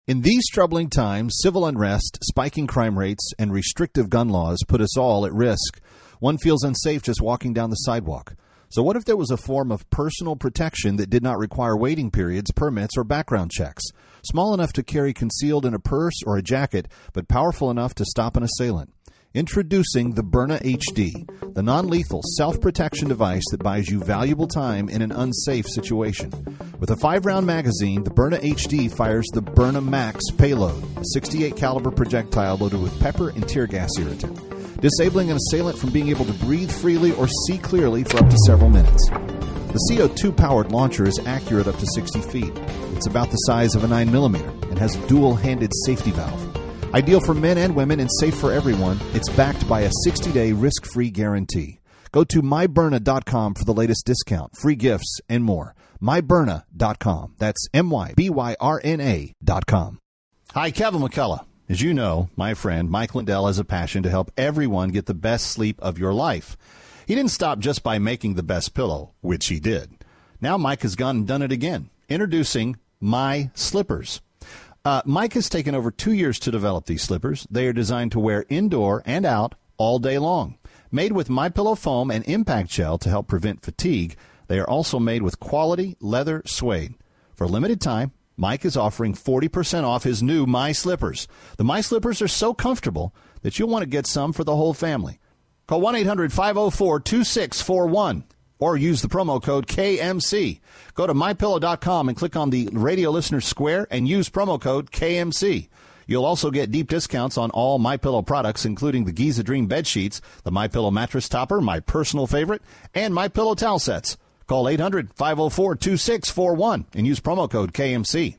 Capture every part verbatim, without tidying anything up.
In these troubling times, civil unrest, spiking crime rates, and restrictive gun laws put us all at risk. One feels unsafe just walking down the sidewalk. So what if there was a form of personal protection that did not require waiting periods, permits, or background checks? Small enough to carry concealed in a purse or a jacket, but powerful enough to stop an assailant. Introducing the Byrna H D, the non-lethal self-protection device that buys you valuable time in an unsafe situation. With a five-round magazine, the Byrna H D fires the Byrna Max payload, a sixty-eight caliber projectile loaded with pepper and tear gas irritant, disabling an assailant from being able to breathe freely or see clearly for up to several minutes. The C O two powered launcher is accurate up to sixty feet. It's about the size of a nine millimeter and has a dual-handed safety valve. Ideal for men and women and safe for everyone, it's backed by a sixty-day risk-free guarantee. Go to my byrna dot com for the latest discount, free gifts, and more. my byrna dot com. That's M Y B Y R N A dot com. Hi, Kevin McCullough. As you know, my friend Mike Lindell has a passion to help everyone get the best sleep of your life. He didn't stop just by making the best pillow, which he did. Now Mike has gone and done it again. Introducing My Slippers. Uh, Mike has taken over two years to develop these slippers. They are designed to wear indoor and out all day long. Made with MyPillow foam and impact gel to help prevent fatigue, they are also made with quality leather suede. For a limited time, Mike is offering forty percent off his new My Slippers. The My Slippers are so comfortable that you'll want to get some for the whole family. Call one eight hundred five oh four two six four one. Or use the promo code K M C. Go to my pillow dot com and click on the radio listener square and use promo code K M C. You'll also get deep discounts on all MyPillow products, including the Giza Dream bed sheets, the MyPillow mattress topper, my personal favorite, and MyPillow towel sets. Call eight hundred five oh four two six four one and use promo code K M C.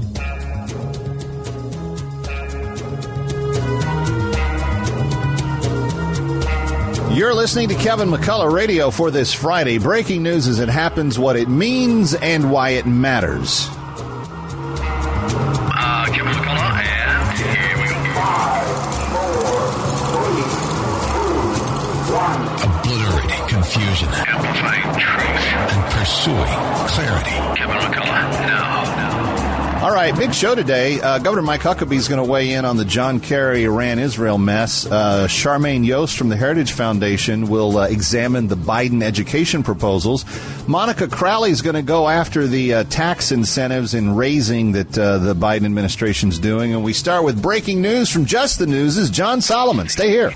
You're listening to Kevin McCullough Radio for this Friday. Breaking news as it happens, what it means, and why it matters. Uh, Kevin McCullough, and here we go. Five, four, three, two, one. Obliterating confusion. Amplifying truth. And pursuing clarity. Kevin McCullough, now, now. All right, big show today. Uh, Governor Mike Huckabee is going to weigh in on the John Kerry Iran-Israel mess. Uh, Charmaine Yost from the Heritage Foundation will uh, examine the Biden education proposals. Monica Crowley is going to go after the uh, tax incentives in raising that uh, the Biden administration's doing. And we start with breaking news from Just the News' John Solomon. Stay here.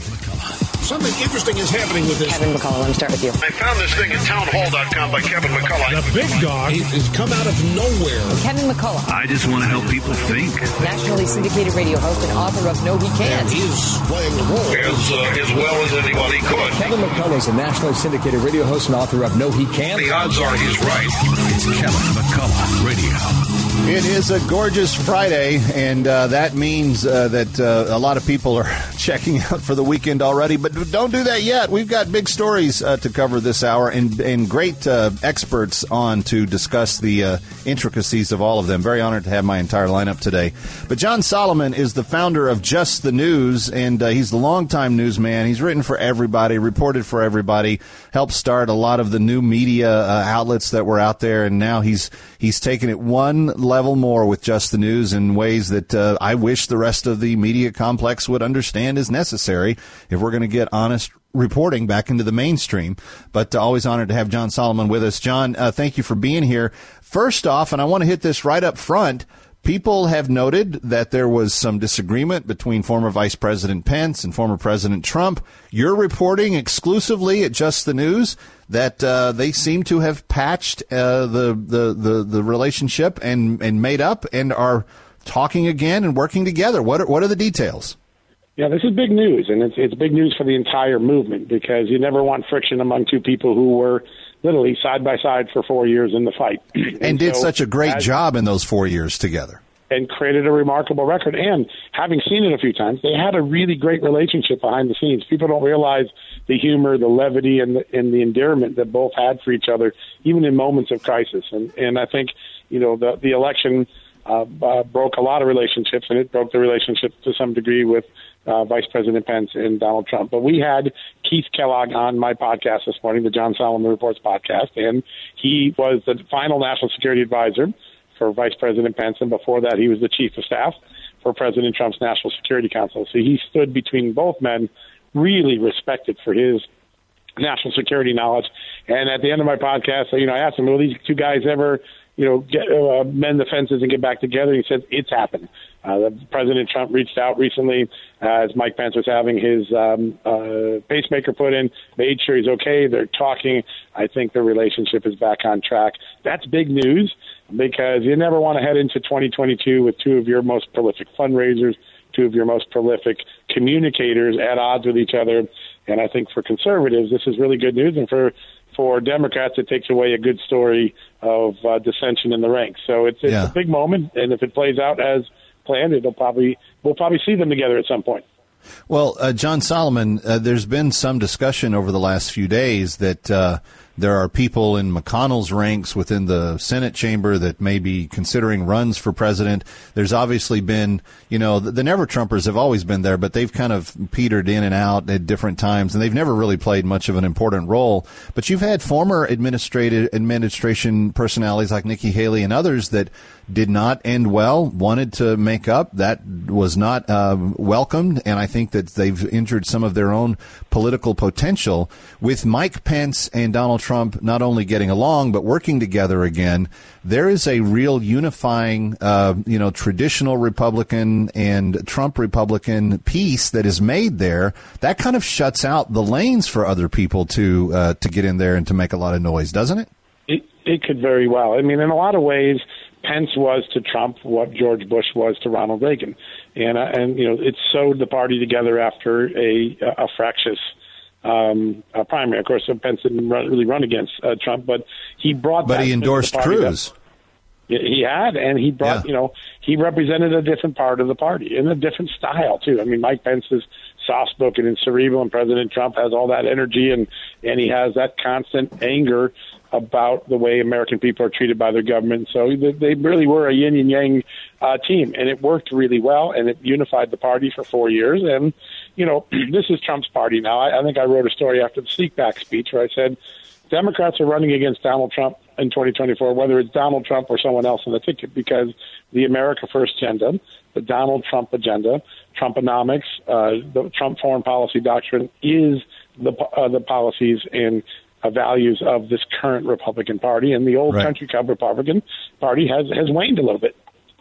Something interesting is happening with this. Kevin McCullough, let me start with you. I found this thing at town hall dot com by Kevin McCullough. The big dog has come out of nowhere. Kevin McCullough. I just want to help people think. Nationally syndicated radio host and author of No He Can't. And he's playing the role. As, uh, as well as anybody could. Kevin McCullough is a nationally syndicated radio host and author of No He Can't. The odds are he's right. It's Kevin McCullough Radio. It is a gorgeous Friday, and uh, that means uh, that uh, a lot of people are checking out for the weekend already. But don't do that yet. We've got big stories uh, to cover this hour and, and great uh, experts on to discuss the uh, intricacies of all of them. Very honored to have my entire lineup today. But John Solomon is the founder of Just the News, and uh, he's the longtime newsman. He's written for everybody, reported for everybody, helped start a lot of the new media uh, outlets that were out there, and now he's he's taken it one level more with Just the News in ways that uh, I wish the rest of the media complex would understand is necessary if we're going to get honest reporting back into the mainstream. But uh, always honored to have John Solomon with us. John, uh, thank you for being here. First off, and I want to hit this right up front, people have noted that there was some disagreement between former Vice President Pence and former President Trump. You're reporting exclusively at Just the News that uh, they seem to have patched uh, the, the, the, the relationship and, and made up and are talking again and working together. What are, what are the details? Yeah, this is big news, and it's it's big news for the entire movement because you never want friction among two people who were literally side by side for four years in the fight. and, and did so, such a great as, job in those four years together. And created a remarkable record. And having seen it a few times, they had a really great relationship behind the scenes. People don't realize the humor, the levity, and the, and the endearment that both had for each other, even in moments of crisis. And, and I think, you know, the, the election uh, uh, broke a lot of relationships, and it broke the relationship to some degree with Uh, Vice President Pence and Donald Trump. But we had Keith Kellogg on my podcast this morning, the John Solomon Reports podcast, and he was the final national security advisor for Vice President Pence, and before that he was the chief of staff for President Trump's National Security Council. So he stood between both men, really respected for his national security knowledge. And at the end of my podcast, you know, I asked him, will these two guys ever, you know, get, uh, mend the fences and get back together? He said, it's happened. Uh, President Trump reached out recently uh, as Mike Pence was having his um, uh, pacemaker put in, made sure he's okay. They're talking. I think the relationship is back on track. That's big news because you never want to head into twenty twenty-two with two of your most prolific fundraisers, two of your most prolific communicators at odds with each other. And I think for conservatives, this is really good news. And for, for Democrats, it takes away a good story of uh, dissension in the ranks. So it's, it's Yeah. a big moment. And if it plays out as planned, it'll probably we'll probably see them together at some point. Well, uh, John Solomon, uh, there's been some discussion over the last few days that uh, there are people in McConnell's ranks within the Senate chamber that may be considering runs for president. There's obviously been, you know, the, the Never-Trumpers have always been there, but they've kind of petered in and out at different times, and they've never really played much of an important role. But you've had former administrative administration personalities like Nikki Haley and others that did not end well, wanted to make up. That was not uh, welcomed, and I think that they've injured some of their own political potential. With Mike Pence and Donald Trump not only getting along but working together again, there is a real unifying, uh, you know, traditional Republican and Trump Republican piece that is made there. That kind of shuts out the lanes for other people to uh, to get in there and to make a lot of noise, doesn't it? It, it could very well. I mean, in a lot of ways, Pence was to Trump what George Bush was to Ronald Reagan, and uh, and you know it sewed the party together after a a fractious um, a primary. Of course, Pence didn't run, really run against uh, Trump, but he brought. But that he endorsed Cruz. That, he had, and he brought. Yeah. You know, he represented a different part of the party in a different style too. I mean, Mike Pence is soft-spoken and cerebral, and President Trump has all that energy, and and he has that constant anger about the way American people are treated by their government. So they really were a yin and yang uh, team, and it worked really well, and it unified the party for four years. And, you know, this is Trump's party now. I, I think I wrote a story after the Sneak Back speech where I said Democrats are running against Donald Trump in twenty twenty-four, whether it's Donald Trump or someone else on the ticket, because the America First agenda, the Donald Trump agenda, Trumponomics, uh, the Trump foreign policy doctrine is the uh, the policies and Uh, values of this current Republican Party, and the old Right. country club Republican Party has, has waned a little bit.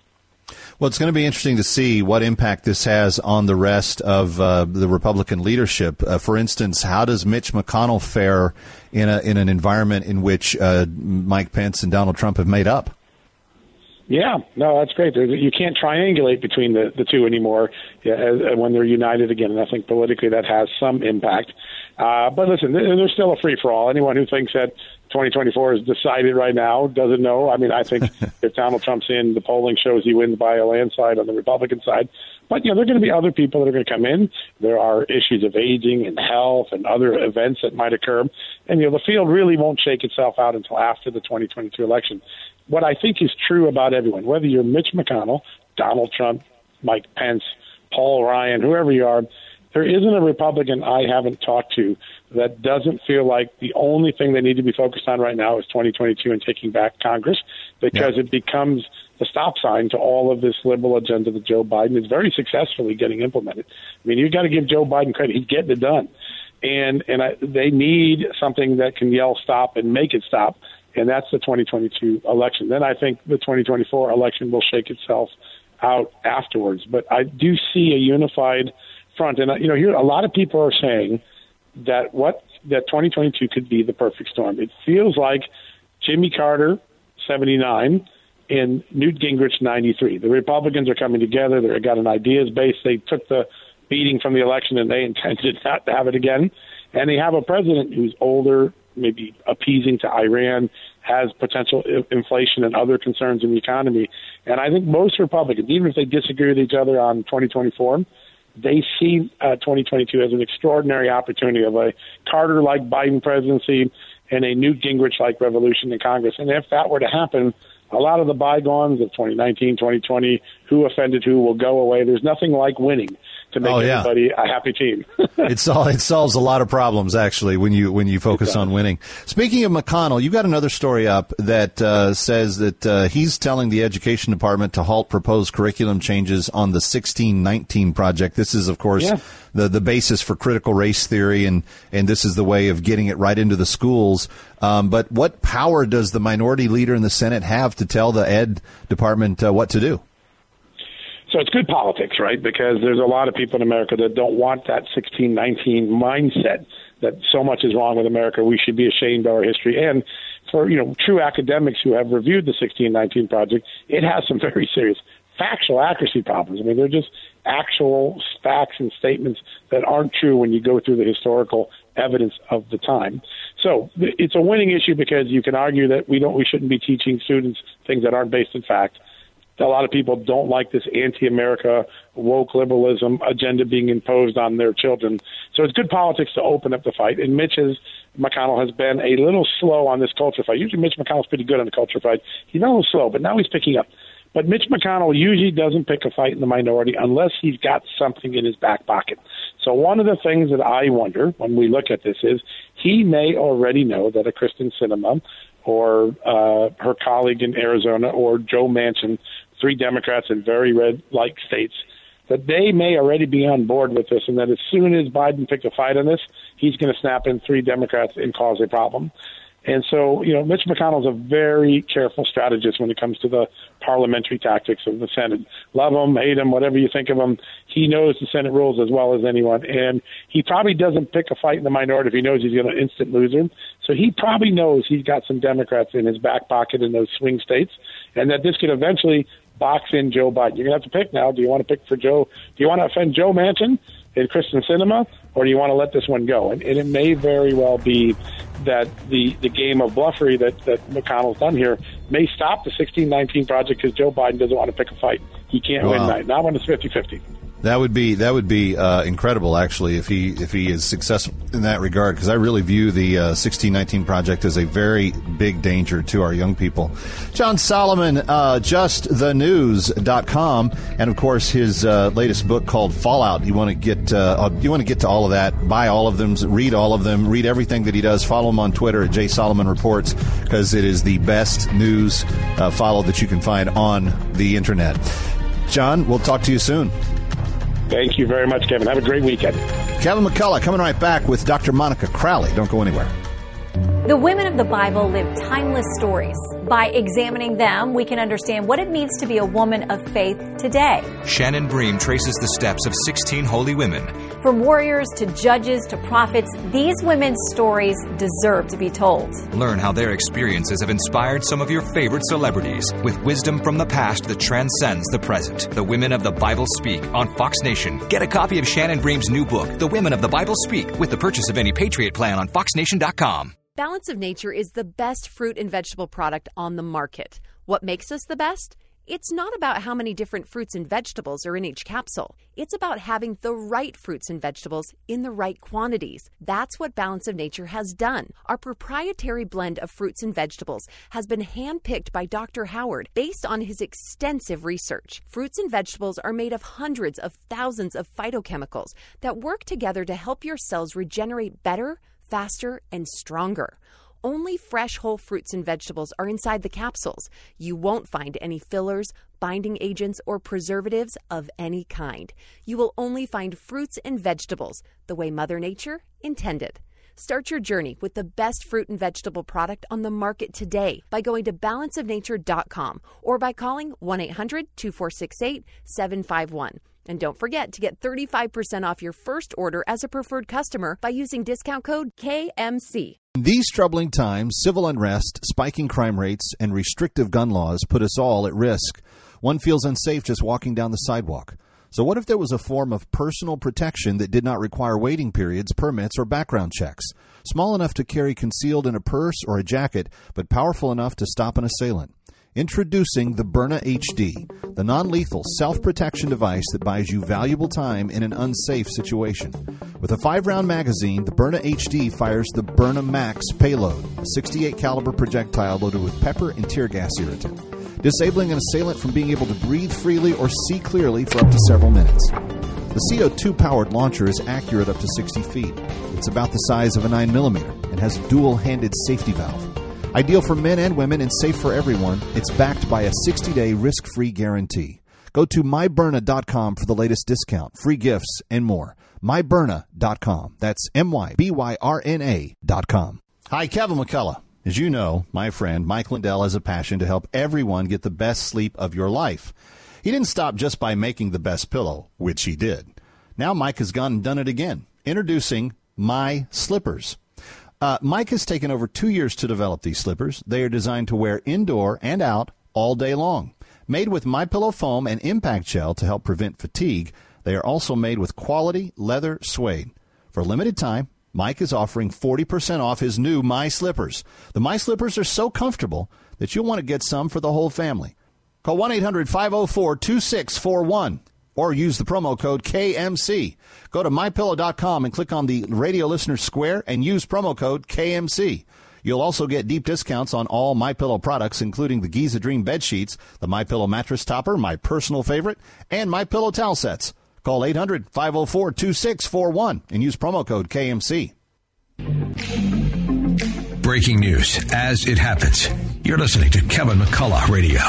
Well, it's going to be interesting to see what impact this has on the rest of uh, the Republican leadership. Uh, for instance, how does Mitch McConnell fare in a in an environment in which uh, Mike Pence and Donald Trump have made up? Yeah, no, that's great. There's, you can't triangulate between the, the two anymore yeah, as, when they're united again, and I think politically that has some impact. Uh, but listen, there's still a free-for-all. Anyone who thinks that twenty twenty-four is decided right now doesn't know. I mean, I think if Donald Trump's in, the polling shows he wins by a landslide on the Republican side. But, you know, there are going to be other people that are going to come in. There are issues of aging and health and other events that might occur. And, you know, the field really won't shake itself out until after the twenty twenty-two election. What I think is true about everyone, whether you're Mitch McConnell, Donald Trump, Mike Pence, Paul Ryan, whoever you are, there isn't a Republican I haven't talked to that doesn't feel like the only thing they need to be focused on right now is twenty twenty-two and taking back Congress, because yeah. it becomes the stop sign to all of this liberal agenda that Joe Biden is very successfully getting implemented. I mean, you've got to give Joe Biden credit. He's getting it done. And and I, they need something that can yell stop and make it stop, and that's the twenty twenty-two election. Then I think the twenty twenty-four election will shake itself out afterwards. But I do see a unified front. And, you know, here a lot of people are saying that what that twenty twenty-two could be the perfect storm. It feels like Jimmy Carter, seventy-nine, and Newt Gingrich, ninety-three. The Republicans are coming together. They've got an ideas base. They took the beating from the election, and they intended not to have it again. And they have a president who's older, maybe appeasing to Iran, has potential inflation and other concerns in the economy. And I think most Republicans, even if they disagree with each other on twenty twenty-four, they see uh, twenty twenty-two as an extraordinary opportunity of a Carter-like Biden presidency and a Newt Gingrich-like revolution in Congress. And if that were to happen, a lot of the bygones of twenty nineteen, twenty twenty, who offended who, will go away. There's nothing like winning. to make Oh, yeah. everybody a happy team. It, sol- it solves a lot of problems, actually, when you when you focus on winning. Speaking of McConnell, you got another story up that uh, says that uh, he's telling the Education Department to halt proposed curriculum changes on the sixteen nineteen project. This is, of course, Yeah. the, the basis for critical race theory, and, and this is the way of getting it right into the schools. Um, but what power does the minority leader in the Senate have to tell the Ed Department uh, what to do? So it's good politics, right? Because there's a lot of people in America that don't want that sixteen nineteen mindset that so much is wrong with America. We should be ashamed of our history. And for, you know, true academics who have reviewed the sixteen nineteen project, it has some very serious factual accuracy problems. I mean, they're just actual facts and statements that aren't true when you go through the historical evidence of the time. So it's a winning issue because you can argue that we don't, we shouldn't be teaching students things that aren't based in fact. A lot of people don't like this anti-America, woke liberalism agenda being imposed on their children. So it's good politics to open up the fight. And Mitch has, McConnell has been a little slow on this culture fight. Usually Mitch McConnell's pretty good on the culture fight. He's been a little slow, but now he's picking up. But Mitch McConnell usually doesn't pick a fight in the minority unless he's got something in his back pocket. So one of the things that I wonder when we look at this is he may already know that a Kristen Sinema or uh, her colleague in Arizona or Joe Manchin, three Democrats in very red-like states, that they may already be on board with this and that as soon as Biden picks a fight on this, he's going to snap in three Democrats and cause a problem. And so, you know, Mitch McConnell's a very careful strategist when it comes to the parliamentary tactics of the Senate. Love him, hate him, whatever you think of him. He knows the Senate rules as well as anyone. And he probably doesn't pick a fight in the minority if he knows he's going to instant loser. So he probably knows he's got some Democrats in his back pocket in those swing states and that this could eventually box in Joe Biden. You're going to have to pick now. Do you want to pick for Joe? Do you want to offend Joe Manchin and Kristen Sinema, or do you want to let this one go? And, and it may very well be that the, the game of bluffery that, that McConnell's done here may stop the sixteen nineteen project because Joe Biden doesn't want to pick a fight. He can't Wow. win that. Not when it's fifty-fifty. That would be that would be uh, incredible, actually, if he if he is successful in that regard. Because I really view the uh, sixteen nineteen project as a very big danger to our young people. John Solomon, uh, just the news dot com, and of course his uh, latest book called Fallout. You want to get uh, you want to get to all of that, buy all of them, read all of them, read everything that he does. Follow him on Twitter at J Solomon Reports because it is the best news uh, follow that you can find on the internet. John, we'll talk to you soon. Thank you very much, Kevin. Have a great weekend. Kevin McCullough coming right back with Doctor Monica Crowley. Don't go anywhere. The women of the Bible live timeless stories. By examining them, we can understand what it means to be a woman of faith today. Shannon Bream traces the steps of sixteen holy women. From warriors to judges to prophets, these women's stories deserve to be told. Learn how their experiences have inspired some of your favorite celebrities with wisdom from the past that transcends the present. The Women of the Bible Speak on Fox Nation. Get a copy of Shannon Bream's new book, The Women of the Bible Speak, with the purchase of any Patriot plan on fox nation dot com. Balance of Nature is the best fruit and vegetable product on the market. What makes us the best? It's not about how many different fruits and vegetables are in each capsule. It's about having the right fruits and vegetables in the right quantities. That's what Balance of Nature has done. Our proprietary blend of fruits and vegetables has been handpicked by Doctor Howard based on his extensive research. Fruits and vegetables are made of hundreds of thousands of phytochemicals that work together to help your cells regenerate better, faster, and stronger. Only fresh whole fruits and vegetables are inside the capsules. You won't find any fillers, binding agents, or preservatives of any kind. You will only find fruits and vegetables the way Mother Nature intended. Start your journey with the best fruit and vegetable product on the market today by going to balance of nature dot com or by calling one eight hundred two four six eight seven five one. And don't forget to get thirty-five percent off your first order as a preferred customer by using discount code K M C. In these troubling times, civil unrest, spiking crime rates, and restrictive gun laws put us all at risk. One feels unsafe just walking down the sidewalk. So what if there was a form of personal protection that did not require waiting periods, permits, or background checks? Small enough to carry concealed in a purse or a jacket, but powerful enough to stop an assailant. Introducing the Byrna H D, the non-lethal self-protection device that buys you valuable time in an unsafe situation. With a five-round magazine, the Byrna H D fires the Byrna Max payload, a sixty-eight caliber projectile loaded with pepper and tear gas irritant, disabling an assailant from being able to breathe freely or see clearly for up to several minutes. The C O two powered launcher is accurate up to sixty feet. It's about the size of a nine millimeter and has a dual-handed safety valve. Ideal for men and women and safe for everyone, it's backed by a sixty day risk-free guarantee. Go to my byrna dot com for the latest discount, free gifts, and more. my byrna dot com. That's M Y B Y R N A dot com. Hi, Kevin McCullough. As you know, my friend Mike Lindell has a passion to help everyone get the best sleep of your life. He didn't stop just by making the best pillow, which he did. Now Mike has gone and done it again. Introducing My Slippers. Uh, Mike has taken over two years to develop these slippers. They are designed to wear indoor and out all day long. Made with MyPillow foam and impact gel to help prevent fatigue, they are also made with quality leather suede. For a limited time, Mike is offering forty percent off his new My Slippers. The My Slippers are so comfortable that you'll want to get some for the whole family. Call one eight hundred five oh four two six four one or use the promo code K M C. Go to my pillow dot com and click on the radio listener square and use promo code K M C. You'll also get deep discounts on all MyPillow products, including the Giza Dream bed sheets, the MyPillow mattress topper, my personal favorite, and MyPillow towel sets. Call eight hundred five oh four two six four one and use promo code K M C. Breaking news as it happens. You're listening to Kevin McCullough Radio.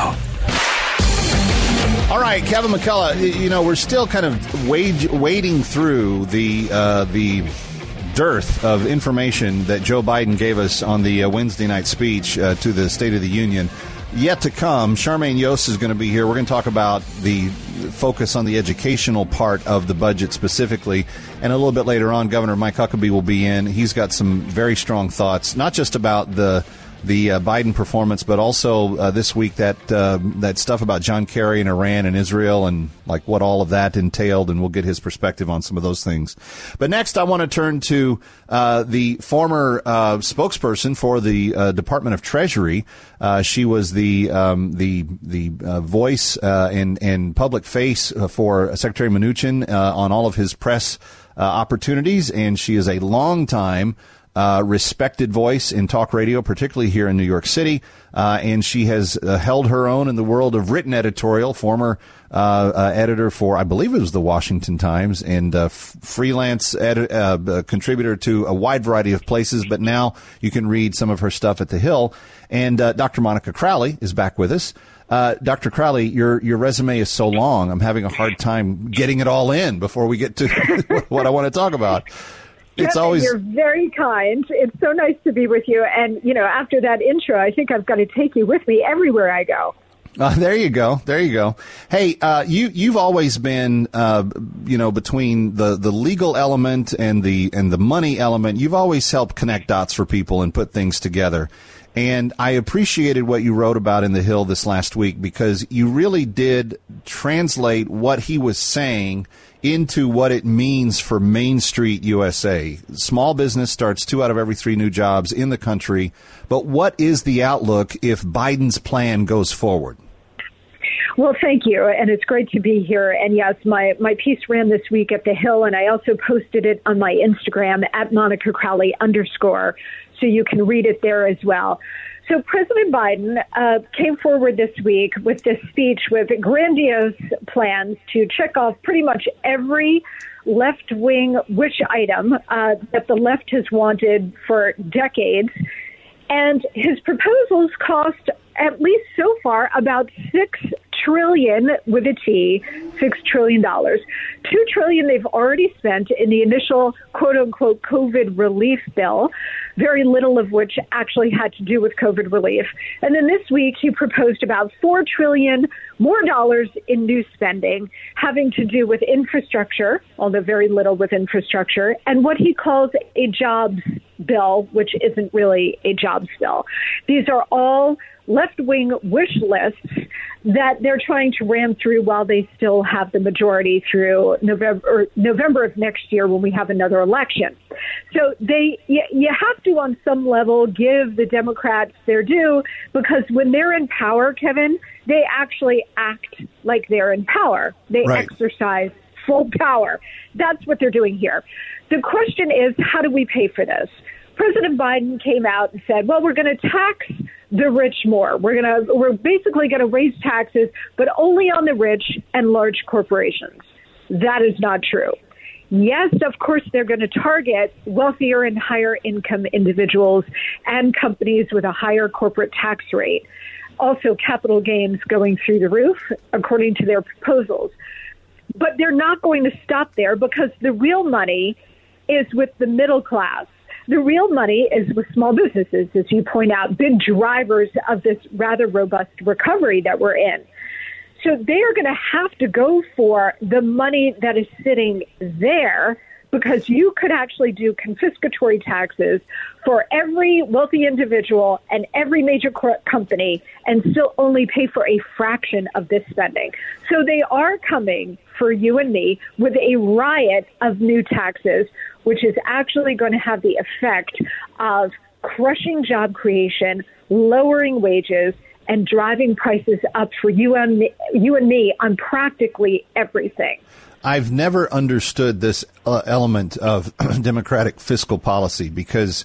All right, Kevin McCullough, you know, we're still kind of wade, wading through the uh, the dearth of information that Joe Biden gave us on the uh, Wednesday night speech uh, to the State of the Union. Yet to come, Charmaine Yost is going to be here. We're going to talk about the focus on the educational part of the budget specifically. And a little bit later on, Governor Mike Huckabee will be in. He's got some very strong thoughts, not just about the the uh, Biden performance, but also uh, this week that uh, that stuff about John Kerry and Iran and Israel and like what all of that entailed, and we'll get his perspective on some of those things. But next, I want to turn to uh, the former uh, spokesperson for the uh, Department of Treasury. Uh, she was the um, the the uh, voice uh, and and public face for Secretary Mnuchin uh, on all of his press uh, opportunities, and she is a longtime Uh, respected voice in talk radio, particularly here in New York City, uh, and she has uh, held her own in the world of written editorial, former uh, uh, editor for, I believe it was the Washington Times, and uh, f- freelance edi- uh, uh, contributor to a wide variety of places, but now you can read some of her stuff at The Hill. And uh, Doctor Monica Crowley is back with us. Uh, Doctor Crowley, your your resume is so long, I'm having a hard time getting it all in before we get to what I want to talk about. It's Kevin, always. You're very kind. It's so nice to be with you. And, you know, after that intro, I think I've got to take you with me everywhere I go. Uh, there you go. There you go. Hey, uh, you, you've always been, uh, you know, between the, the legal element and the, and the money element, you've always helped connect dots for people and put things together. And I appreciated what you wrote about in The Hill this last week, because you really did translate what he was saying into what it means for Main Street U S A. Small business starts two out of every three new jobs in the country. But what is the outlook if Biden's plan goes forward? Well, thank you. And it's great to be here. And yes, my, my piece ran this week at The Hill, and I also posted it on my Instagram at Monica Crowley underscore. So you can read it there as well. So President Biden uh, came forward this week with this speech with grandiose plans to check off pretty much every left-wing wish item uh, that the left has wanted for decades. And his proposals cost, at least so far, about six trillion dollars with a T, six trillion dollars. Two trillion dollars they've already spent in the initial quote-unquote COVID relief bill, very little of which actually had to do with COVID relief. And then this week he proposed about four trillion dollars more dollars in new spending having to do with infrastructure, although very little with infrastructure, and what he calls a jobs bill, which isn't really a jobs bill. These are all left-wing wish lists that they're trying to ram through while they still have the majority through November or November of next year when we have another election. So they, you, you have to, on some level, give the Democrats their due, because when they're in power, Kevin, they actually act like they're in power. They right. exercise full power. That's what they're doing here. The question is, how do we pay for this? President Biden came out and said, well, we're going to tax the rich more. We're going to, we're basically going to raise taxes, but only on the rich and large corporations. That is not true. Yes, of course, they're going to target wealthier and higher income individuals and companies with a higher corporate tax rate. Also, capital gains going through the roof, according to their proposals. But they're not going to stop there, because the real money is with the middle class. The real money is with small businesses, as you point out, big drivers of this rather robust recovery that we're in. So they are going to have to go for the money that is sitting there, because you could actually do confiscatory taxes for every wealthy individual and every major company and still only pay for a fraction of this spending. So they are coming for you and me with a riot of new taxes, which is actually going to have the effect of crushing job creation, lowering wages, and driving prices up for you and me, you and me on practically everything. I've never understood this uh, element of Democratic fiscal policy, because,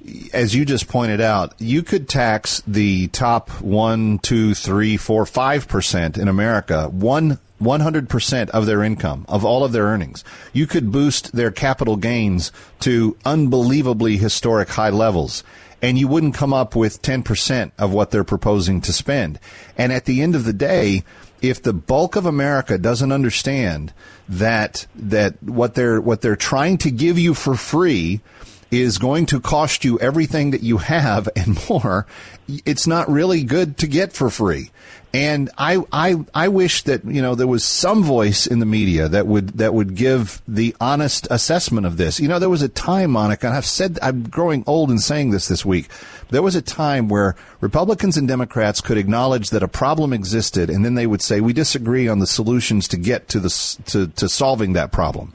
as you just pointed out, you could tax the top one, two, three, four, five percent in America, one one hundred percent of their income, of all of their earnings. You could boost their capital gains to unbelievably historic high levels, and you wouldn't come up with ten percent of what they're proposing to spend. And at the end of the day, if the bulk of America doesn't understand that that what they're what they're trying to give you for free is going to cost you everything that you have and more, it's not really good to get for free. And I, I, I wish that, you know, there was some voice in the media that would, that would give the honest assessment of this. You know, there was a time, Monica, and I've said, I'm growing old in saying this this week. There was a time where Republicans and Democrats could acknowledge that a problem existed, and then they would say, we disagree on the solutions to get to the, to, to solving that problem.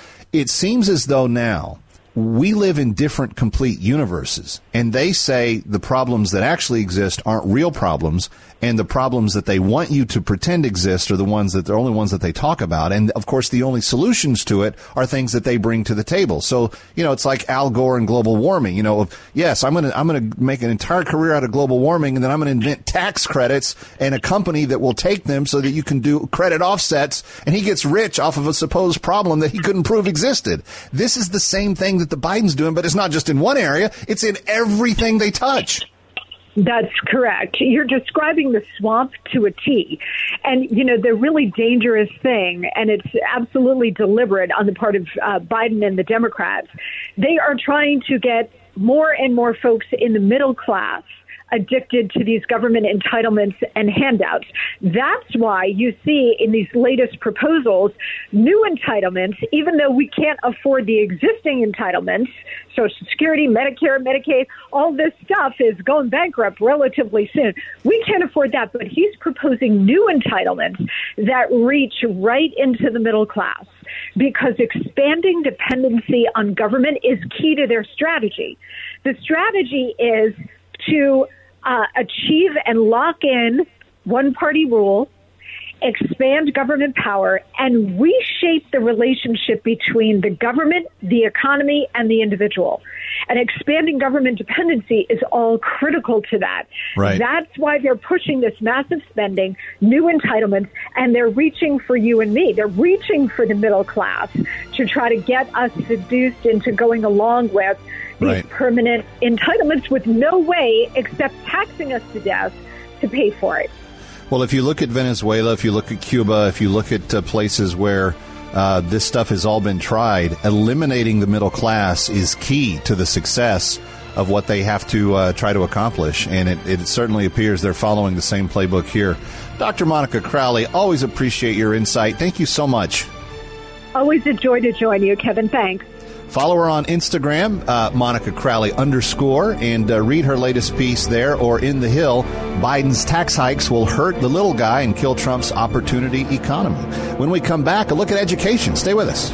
It seems as though now we live in different complete universes, and they say the problems that actually exist aren't real problems, and the problems that they want you to pretend exist are the ones that they're only ones that they talk about. And of course, the only solutions to it are things that they bring to the table. So, you know, it's like Al Gore and global warming. You know, yes, I'm going to I'm going to make an entire career out of global warming, and then I'm going to invent tax credits and a company that will take them so that you can do credit offsets, and he gets rich off of a supposed problem that he couldn't prove existed. This is the same thing that the Biden's doing, but it's not just in one area. It's in everything they touch. That's correct. You're describing the swamp to a T. And, you know, the really dangerous thing, and it's absolutely deliberate on the part of uh, Biden and the Democrats, they are trying to get more and more folks in the middle class addicted to these government entitlements and handouts. That's why you see in these latest proposals new entitlements, even though we can't afford the existing entitlements, Social Security, Medicare, Medicaid, all this stuff is going bankrupt relatively soon. We can't afford that, but he's proposing new entitlements that reach right into the middle class, because expanding dependency on government is key to their strategy. The strategy is to uh, achieve and lock in one-party rule, expand government power, and reshape the relationship between the government, the economy, and the individual. And expanding government dependency is all critical to that. Right. That's why they're pushing this massive spending, new entitlements, and they're reaching for you and me. They're reaching for the middle class to try to get us seduced into going along with these right. permanent entitlements with no way except taxing us to death to pay for it. Well, if you look at Venezuela, if you look at Cuba, if you look at uh, places where uh, this stuff has all been tried, eliminating the middle class is key to the success of what they have to uh, try to accomplish. And it, it certainly appears they're following the same playbook here. Doctor Monica Crowley, always appreciate your insight. Thank you so much. Always a joy to join you, Kevin. Thanks. Follow her on Instagram, uh, Monica Crowley underscore, and uh, read her latest piece there, or In the Hill, Biden's tax hikes will hurt the little guy and kill Trump's opportunity economy. When we come back, a look at education. Stay with us.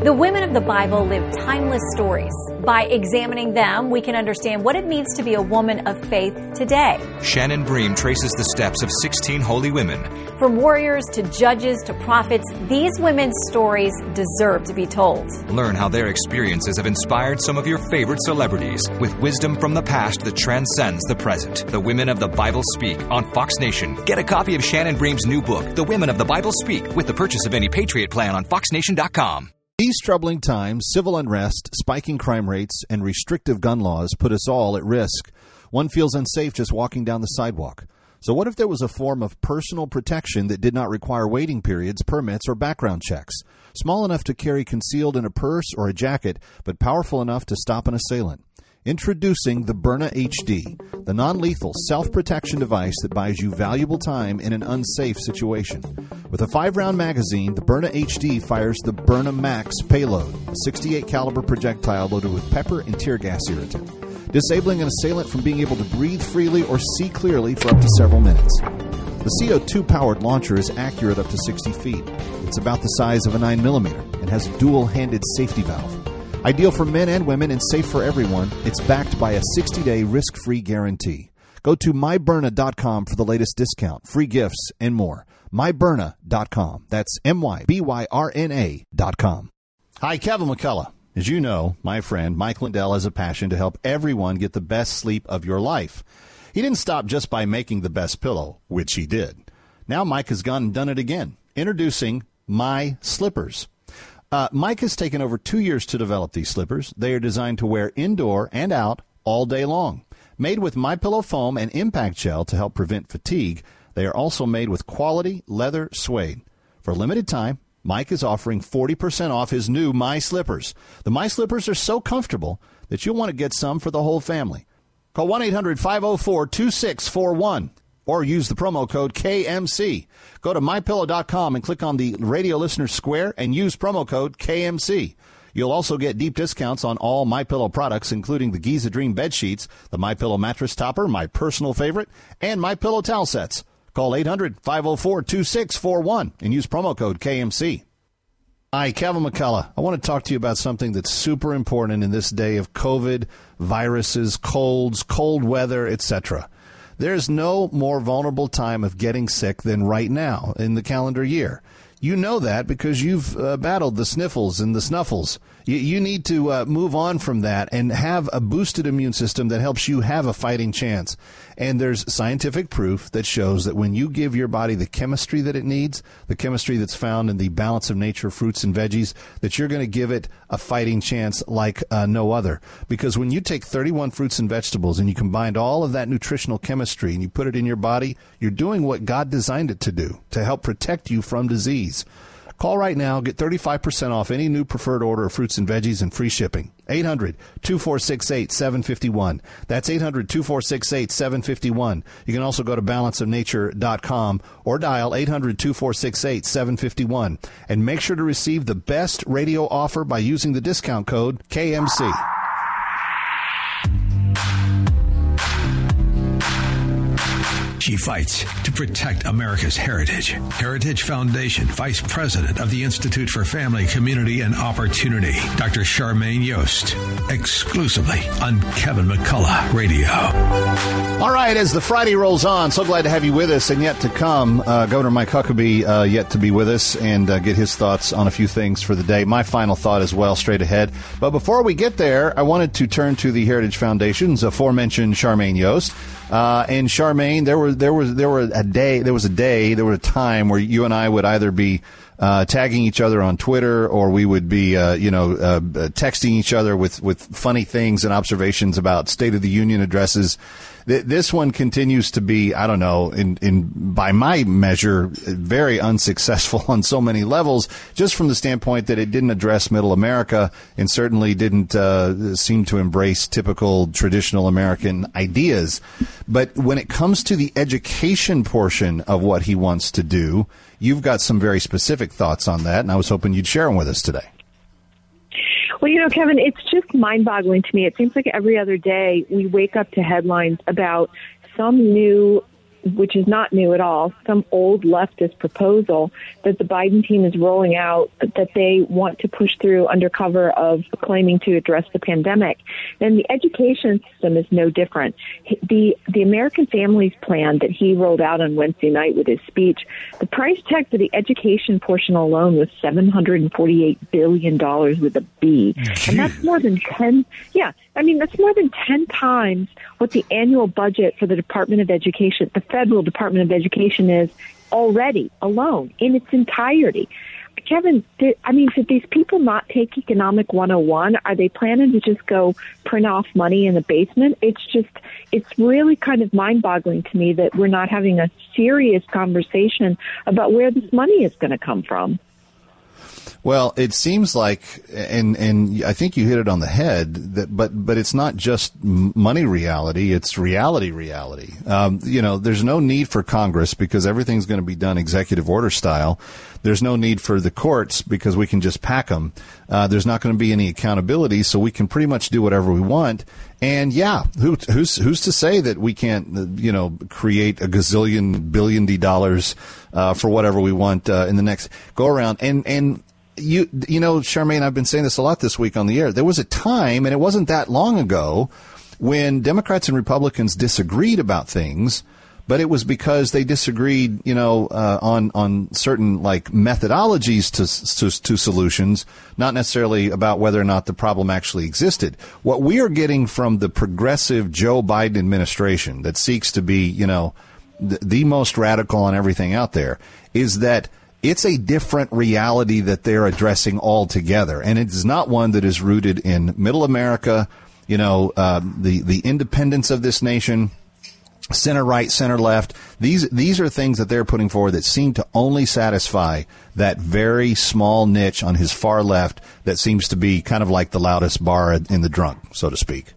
The women of the Bible live timeless stories. By examining them, we can understand what it means to be a woman of faith today. Shannon Bream traces the steps of sixteen holy women. From warriors to judges to prophets, these women's stories deserve to be told. Learn how their experiences have inspired some of your favorite celebrities with wisdom from the past that transcends the present. The Women of the Bible Speak on Fox Nation. Get a copy of Shannon Bream's new book, The Women of the Bible Speak, with the purchase of any Patriot plan on fox nation dot com. These troubling times, civil unrest, spiking crime rates, and restrictive gun laws put us all at risk. One feels unsafe just walking down the sidewalk. So what if there was a form of personal protection that did not require waiting periods, permits, or background checks? Small enough to carry concealed in a purse or a jacket, but powerful enough to stop an assailant. Introducing the Byrna H D, the non-lethal self-protection device that buys you valuable time in an unsafe situation. With a five-round magazine, the Byrna H D fires the Byrna Max payload, a sixty-eight caliber projectile loaded with pepper and tear gas irritant, disabling an assailant from being able to breathe freely or see clearly for up to several minutes. The C O two powered launcher is accurate up to sixty feet. It's about the size of a nine millimeter and has a dual-handed safety valve. Ideal for men and women and safe for everyone, it's backed by a sixty-day risk-free guarantee. Go to my byrna dot com for the latest discount, free gifts, and more. my byrna dot com. That's M Y B Y R N A dot com. Hi, Kevin McCullough. As you know, my friend Mike Lindell has a passion to help everyone get the best sleep of your life. He didn't stop just by making the best pillow, which he did. Now Mike has gone and done it again. Introducing My Slippers. Uh, Mike has taken over two years to develop these slippers. They are designed to wear indoor and out all day long. Made with MyPillow foam and impact gel to help prevent fatigue, they are also made with quality leather suede. For a limited time, Mike is offering forty percent off his new My Slippers. The My Slippers are so comfortable that you'll want to get some for the whole family. Call one eight hundred five oh four two six four one or use the promo code K M C. Go to my pillow dot com and click on the radio listener square and use promo code K M C. You'll also get deep discounts on all MyPillow products, including the Giza Dream bed sheets, the MyPillow mattress topper, my personal favorite, and MyPillow towel sets. Call eight hundred five oh four two six four one and use promo code K M C. Hi, Kevin McCullough. I want to talk to you about something that's super important in this day of COVID, viruses, colds, cold weather, et cetera. There's no more vulnerable time of getting sick than right now in the calendar year. You know that because you've uh, battled the sniffles and the snuffles. You, you need to uh, move on from that and have a boosted immune system that helps you have a fighting chance. And there's scientific proof that shows that when you give your body the chemistry that it needs, the chemistry that's found in the balance of nature, fruits and veggies, that you're going to give it a fighting chance like uh, no other. Because when you take thirty-one fruits and vegetables and you combine all of that nutritional chemistry and you put it in your body, you're doing what God designed it to do, to help protect you from disease. Call right now. Get thirty-five percent off any new preferred order of fruits and veggies and free shipping. eight hundred two four six eight seven five one. That's eight hundred two four six eight seven five one. You can also go to balance of nature dot com or dial eight hundred two four six eight seven five one. And make sure to receive the best radio offer by using the discount code K M C. She fights to protect America's heritage. Heritage Foundation Vice President of the Institute for Family, Community, and Opportunity, Doctor Charmaine Yost, exclusively on Kevin McCullough Radio. All right, as the Friday rolls on, so glad to have you with us. And yet to come, uh, Governor Mike Huckabee uh, yet to be with us and uh, get his thoughts on a few things for the day. My final thought as well, straight ahead. But before we get there, I wanted to turn to the Heritage Foundation's aforementioned Charmaine Yost. Uh, and Charmaine, there was there was there were a day there was a day there was a time where you and I would either be uh, tagging each other on Twitter or we would be uh, you know uh, texting each other with with funny things and observations about State of the Union addresses. This one continues to be, I don't know, in, in by my measure, very unsuccessful on so many levels, just from the standpoint that it didn't address middle America and certainly didn't uh, seem to embrace typical traditional American ideas. But when it comes to the education portion of what he wants to do, you've got some very specific thoughts on that, and I was hoping you'd share them with us today. Well, you know, Kevin, it's just mind-boggling to me. It seems like every other day we wake up to headlines about some new which is not new at all, some old leftist proposal that the Biden team is rolling out that they want to push through under cover of claiming to address the pandemic. And the education system is no different. The the American Families Plan that he rolled out on Wednesday night with his speech, the price tag for the education portion alone was seven hundred forty-eight billion dollars with a B. Jeez. And that's more than ten, yeah, I mean, that's more than ten times what the annual budget for the Department of Education, the federal Department of Education, is already alone in its entirety. Kevin, did, I mean, did these people not take Economic one oh one? Are they planning to just go print off money in the basement? It's just, it's really kind of mind-boggling to me that we're not having a serious conversation about where this money is going to come from. Well, it seems like, and and I think you hit it on the head, that but but it's not just money reality, it's reality reality. Um, you know, there's no need for Congress because everything's going to be done executive order style. There's no need for the courts because we can just pack them. Uh, there's not going to be any accountability, so we can pretty much do whatever we want. And yeah, who, who's who's to say that we can't, you know, create a gazillion billion dollars uh, for whatever we want uh, in the next go around? And and you you know, Charmaine, I've been saying this a lot this week on the air. There was a time, and it wasn't that long ago, when Democrats and Republicans disagreed about things. But it was because they disagreed, you know, uh, on on certain like methodologies to, to to solutions, not necessarily about whether or not the problem actually existed. What we are getting from the progressive Joe Biden administration that seeks to be, you know, the, the most radical on everything out there is that it's a different reality that they're addressing altogether, and it is not one that is rooted in Middle America, you know, uh, the the independence of this nation. Center right, center left. These these are things that they're putting forward that seem to only satisfy that very small niche on his far left that seems to be kind of like the loudest bar in the drunk, so to speak.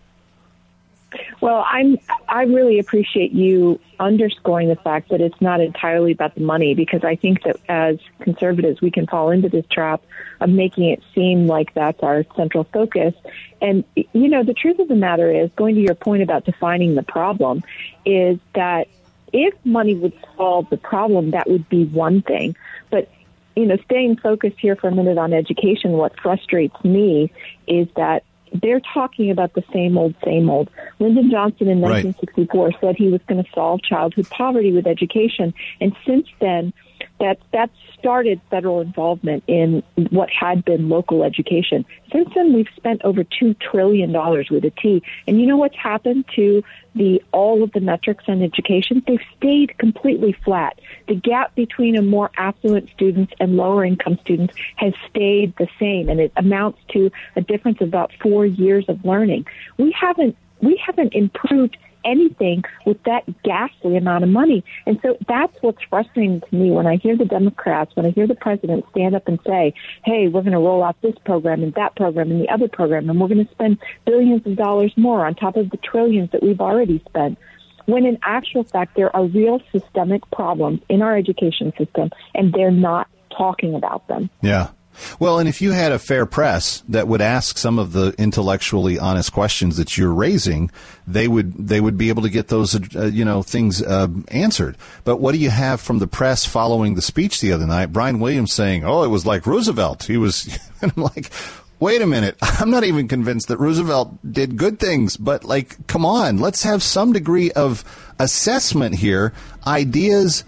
Well, I'm I really appreciate you underscoring the fact that it's not entirely about the money, because I think that as conservatives we can fall into this trap of making it seem like that's our central focus. And, you know, the truth of the matter is, going to your point about defining the problem, is that if money would solve the problem, that would be one thing. But, you know, staying focused here for a minute on education, what frustrates me is that they're talking about the same old, same old. Lyndon Johnson in nineteen sixty-four right. said he was going to solve childhood poverty with education. And since then, that that started federal involvement in what had been local education. Since then, we've spent over two trillion dollars with a T. And you know what's happened to the all of the metrics on education? They've stayed completely flat. The gap between a more affluent students and lower income students has stayed the same, and it amounts to a difference of about four years of learning. We haven't we haven't improved anything with that ghastly amount of money. And so that's what's frustrating to me when I hear the Democrats, when I hear the president stand up and say, hey, we're going to roll out this program and that program and the other program, and we're going to spend billions of dollars more on top of the trillions that we've already spent. When in actual fact, there are real systemic problems in our education system, and they're not talking about them. Yeah. Well, and if you had a fair press that would ask some of the intellectually honest questions that you're raising, they would they would be able to get those uh, you know things uh, answered. But what do you have from the press following the speech the other night? Brian Williams saying, "Oh, it was like Roosevelt." He was, and I'm like, wait a minute. I'm not even convinced that Roosevelt did good things. But like, come on, let's have some degree of assessment here. Ideas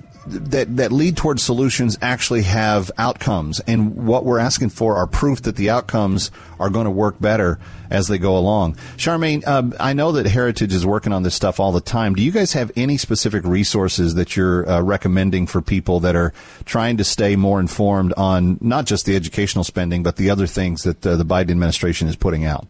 that that lead towards solutions actually have outcomes, and what we're asking for are proof that the outcomes are going to work better as they go along. Charmaine, um, I know that Heritage is working on this stuff all the time. Do you guys have any specific resources that you're uh, recommending for people that are trying to stay more informed on not just the educational spending, but the other things that uh, the Biden administration is putting out?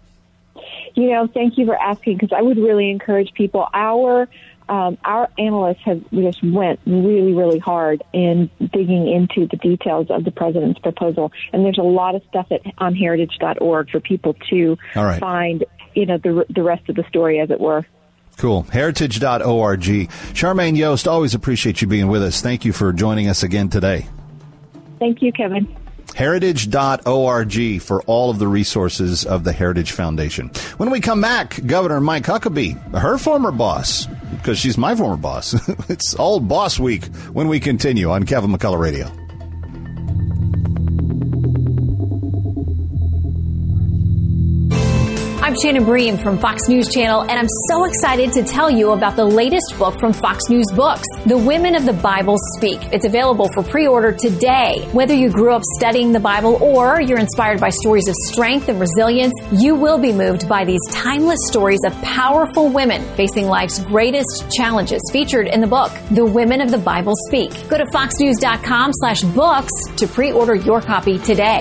You know, thank you for asking, because I would really encourage people. Our Um, our analysts have just went really, really hard in digging into the details of the president's proposal, and there's a lot of stuff at, on heritage dot org for people to right. find, you know, the the rest of the story, as it were. Cool. heritage dot org. Charmaine Yost, always appreciate you being with us. Thank you for joining us again today. Thank you, Kevin. heritage dot org for all of the resources of the Heritage Foundation. When we come back, Governor Mike Huckabee, her former boss, because she's my former boss. It's Old Boss Week when we continue on Kevin McCullough Radio. I'm Shannon Bream from Fox News Channel, and I'm so excited to tell you about the latest book from Fox News Books, The Women of the Bible Speak. It's available for pre-order today. Whether you grew up studying the Bible or you're inspired by stories of strength and resilience, you will be moved by these timeless stories of powerful women facing life's greatest challenges featured in the book, The Women of the Bible Speak. Go to foxnews.com slash books to pre-order your copy today.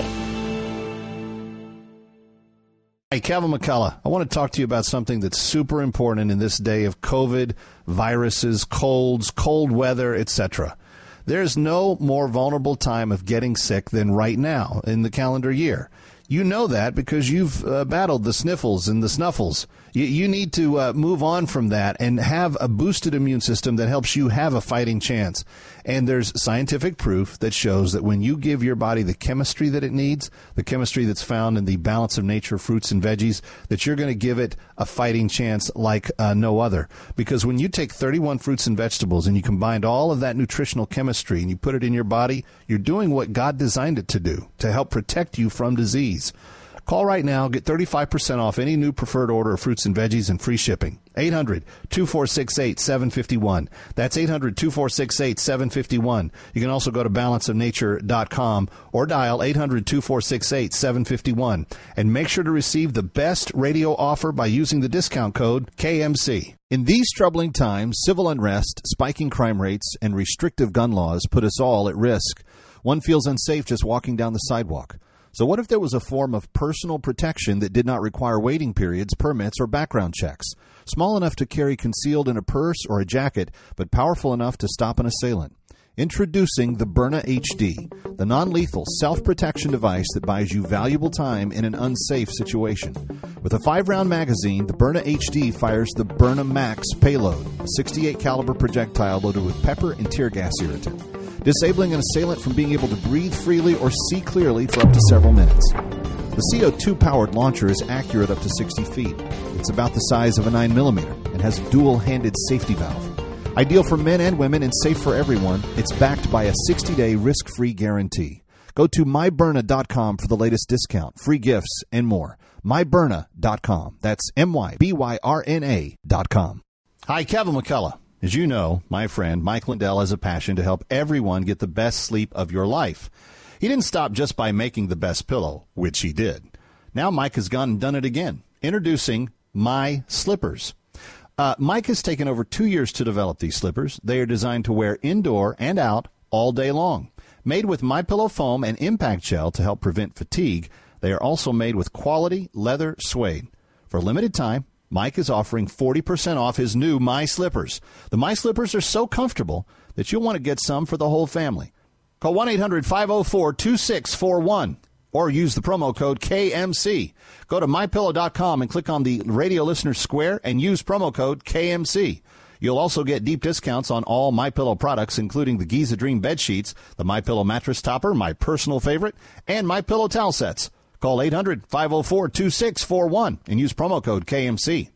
Hey, Kevin McCullough, I want to talk to you about something that's super important in this day of COVID, viruses, colds, cold weather, et cetera. There's no more vulnerable time of getting sick than right now in the calendar year. You know that because you've uh, battled the sniffles and the snuffles. You, you need to uh, move on from that and have a boosted immune system that helps you have a fighting chance. And there's scientific proof that shows that when you give your body the chemistry that it needs, the chemistry that's found in the balance of nature, fruits and veggies, that you're going to give it a fighting chance like uh, no other. Because when you take thirty-one fruits and vegetables and you combine all of that nutritional chemistry and you put it in your body, you're doing what God designed it to do, to help protect you from disease. Call right now. Get thirty-five percent off any new preferred order of fruits and veggies and free shipping. eight hundred, two four six, eight, seven five one. That's eight hundred, two four six, eight, seven five one. You can also go to balance of nature dot com or dial eight hundred, two four six, eight, seven five one. And make sure to receive the best radio offer by using the discount code K M C. In these troubling times, civil unrest, spiking crime rates, and restrictive gun laws put us all at risk. One feels unsafe just walking down the sidewalk. So what if there was a form of personal protection that did not require waiting periods, permits, or background checks? Small enough to carry concealed in a purse or a jacket, but powerful enough to stop an assailant. Introducing the Byrna H D, the non-lethal self-protection device that buys you valuable time in an unsafe situation. With a five-round magazine, the Byrna H D fires the Byrna Max payload, a sixty-eight caliber projectile loaded with pepper and tear gas irritant, disabling an assailant from being able to breathe freely or see clearly for up to several minutes. The C O two powered launcher is accurate up to sixty feet. It's about the size of a nine millimeter and has a dual-handed safety valve. Ideal for men and women and safe for everyone, it's backed by a sixty-day risk-free guarantee. Go to my byrna dot com for the latest discount, free gifts, and more. my byrna dot com. That's M Y B Y R N A dot com. Hi, Kevin McCullough. As you know, my friend Mike Lindell has a passion to help everyone get the best sleep of your life. He didn't stop just by making the best pillow, which he did. Now Mike has gone and done it again. Introducing My Slippers. Uh, Mike has taken over two years to develop these slippers. They are designed to wear indoor and out all day long. Made with MyPillow foam and impact gel to help prevent fatigue, they are also made with quality leather suede. For a limited time, Mike is offering forty percent off his new My Slippers. The My Slippers are so comfortable that you'll want to get some for the whole family. Call one eight hundred, five oh four, two six four one or use the promo code K M C. Go to my pillow dot com and click on the radio listener square and use promo code K M C. You'll also get deep discounts on all MyPillow products, including the Giza Dream bed sheets, the MyPillow mattress topper, my personal favorite, and MyPillow towel sets. Call eight hundred, five oh four, two six four one and use promo code K M C.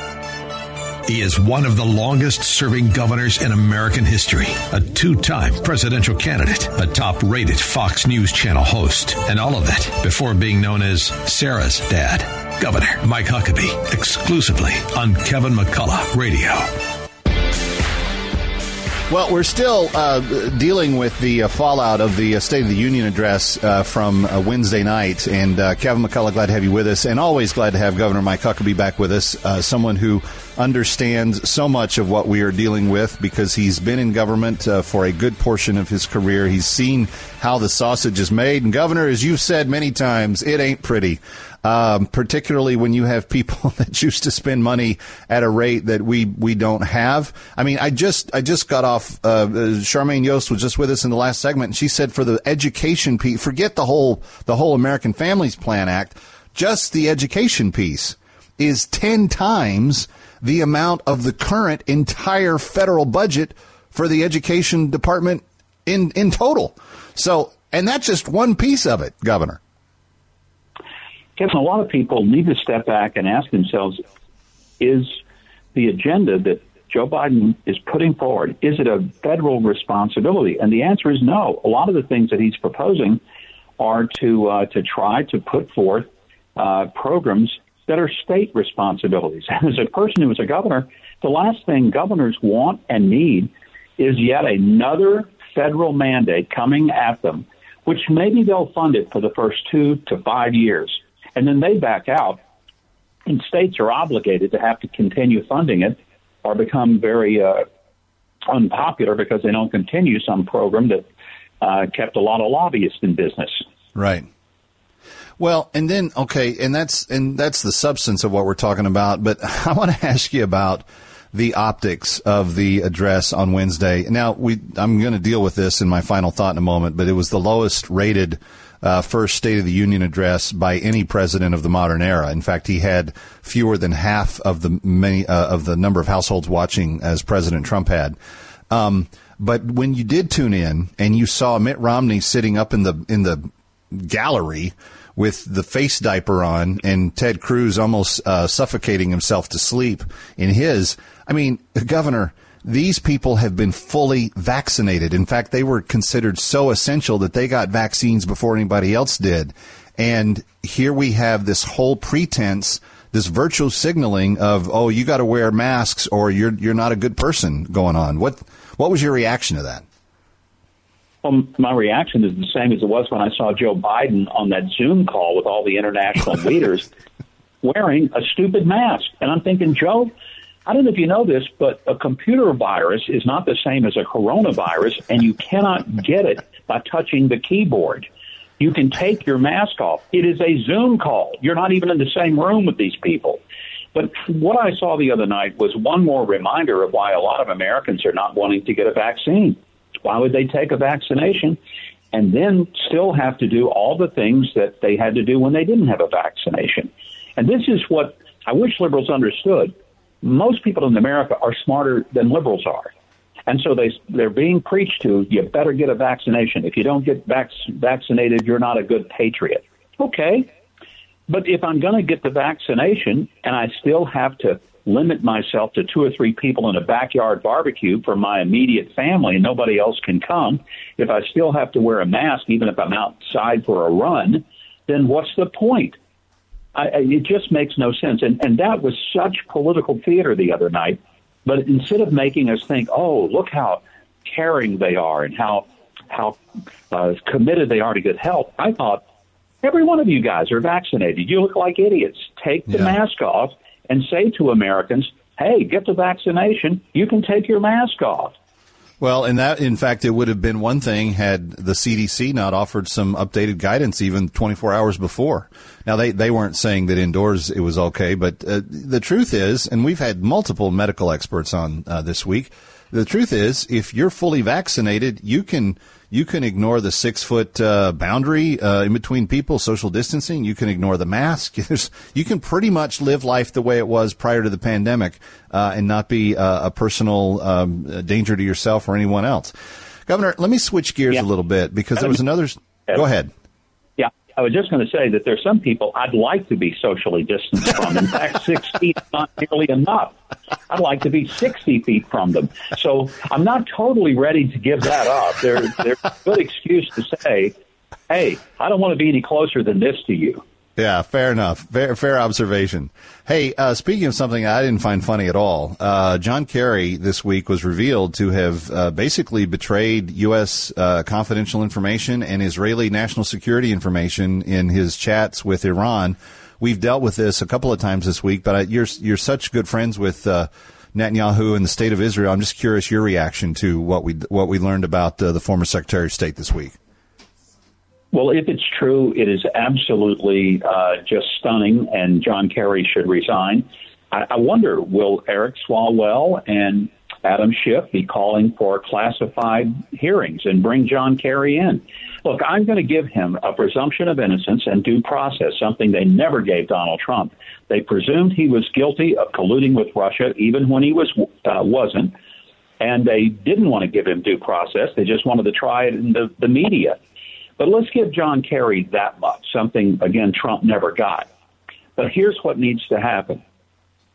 He is one of the longest-serving governors in American history, a two-time presidential candidate, a top-rated Fox News Channel host, and all of that before being known as Sarah's dad, Governor Mike Huckabee, exclusively on Kevin McCullough Radio. Well, we're still uh, dealing with the uh, fallout of the uh, State of the Union address uh, from uh, Wednesday night. And uh, Kevin McCullough, glad to have you with us. And always glad to have Governor Mike Huckabee back with us, uh, someone who understands so much of what we are dealing with because he's been in government uh, for a good portion of his career. He's seen how the sausage is made. And, Governor, as you've said many times, it ain't pretty. Um, particularly when you have people that choose to spend money at a rate that we, we don't have. I mean, I just I just got off. Uh, Charmaine Yost was just with us in the last segment, and she said for the education piece, forget the whole the whole American Families Plan Act, just the education piece is ten times the amount of the current entire federal budget for the education department in in total. So, and that's just one piece of it, Governor. Kevin, a lot of people need to step back and ask themselves, is the agenda that Joe Biden is putting forward, is it a federal responsibility? And the answer is no. A lot of the things that he's proposing are to uh, to try to put forth uh, programs that are state responsibilities. As a person who is a governor, the last thing governors want and need is yet another federal mandate coming at them, which maybe they'll fund it for the first two to five years, and then they back out, and states are obligated to have to continue funding it or become very uh, unpopular because they don't continue some program that uh, kept a lot of lobbyists in business. Right. Well, and then, okay, and that's and that's the substance of what we're talking about, but I want to ask you about the optics of the address on Wednesday. Now, we I'm going to deal with this in my final thought in a moment, but it was the lowest rated uh, first State of the Union address by any president of the modern era. In fact, he had fewer than half of the many uh, of the number of households watching as President Trump had. Um, but when you did tune in and you saw Mitt Romney sitting up in the in the gallery with the face diaper on and Ted Cruz almost uh, suffocating himself to sleep in his, I mean, Governor, these people have been fully vaccinated. In fact, they were considered so essential that they got vaccines before anybody else did. And here we have this whole pretense, this virtual signaling of, oh, you got to wear masks or you're you're not a good person going on. What what was your reaction to that? Well, my reaction is the same as it was when I saw Joe Biden on that Zoom call with all the international leaders wearing a stupid mask. And I'm thinking, Joe, I don't know if you know this, but a computer virus is not the same as a coronavirus, and you cannot get it by touching the keyboard. You can take your mask off. It is a Zoom call. You're not even in the same room with these people. But what I saw the other night was one more reminder of why a lot of Americans are not wanting to get a vaccine. Why would they take a vaccination and then still have to do all the things that they had to do when they didn't have a vaccination? And this is what I wish liberals understood. Most people in America are smarter than liberals are. And so they, they're being preached to, you better get a vaccination. If you don't get vac- vaccinated, you're not a good patriot. Okay. But if I'm going to get the vaccination and I still have to limit myself to two or three people in a backyard barbecue for my immediate family and nobody else can come, if I still have to wear a mask, even if I'm outside for a run, then what's the point? I, I, it just makes no sense. And, and that was such political theater the other night. But instead of making us think, oh, look how caring they are and how, how uh, committed they are to good health, I thought, every one of you guys are vaccinated. You look like idiots. Take the yeah. mask off and say to Americans, hey, get the vaccination. You can take your mask off. Well, and that, in fact, it would have been one thing had the C D C not offered some updated guidance even twenty-four hours before. Now, they, they weren't saying that indoors it was okay, but uh, the truth is, and we've had multiple medical experts on uh, this week, the truth is, if you're fully vaccinated, you can you can ignore the six-foot uh, boundary uh, in between people, social distancing. You can ignore the mask. You can pretty much live life the way it was prior to the pandemic uh, and not be uh, a personal um, danger to yourself or anyone else. Governor, let me switch gears yeah. a little bit because there was another – go ahead. Yeah, I was just going to say that there's some people I'd like to be socially distanced from. In fact, six feet is not nearly enough. I'd like to be sixty feet from them. So I'm not totally ready to give that up. There, there's a good excuse to say, hey, I don't want to be any closer than this to you. Yeah, fair enough. Fair, fair observation. Hey, uh, speaking of something I didn't find funny at all, uh, John Kerry this week was revealed to have uh, basically betrayed U S uh, confidential information and Israeli national security information in his chats with Iran. We've dealt with this a couple of times this week, but you're you're such good friends with uh, Netanyahu and the state of Israel. I'm just curious your reaction to what we what we learned about uh, the former Secretary of State this week. Well, if it's true, it is absolutely uh, just stunning, and John Kerry should resign. I, I wonder, will Eric Swalwell and Adam Schiff be calling for classified hearings and bring John Kerry in? Look, I'm going to give him a presumption of innocence and due process, something they never gave Donald Trump. They presumed he was guilty of colluding with Russia, even when he was uh, wasn't, and they didn't want to give him due process. They just wanted to try it in the, the media. But let's give John Kerry that much, something, again, Trump never got. But here's what needs to happen.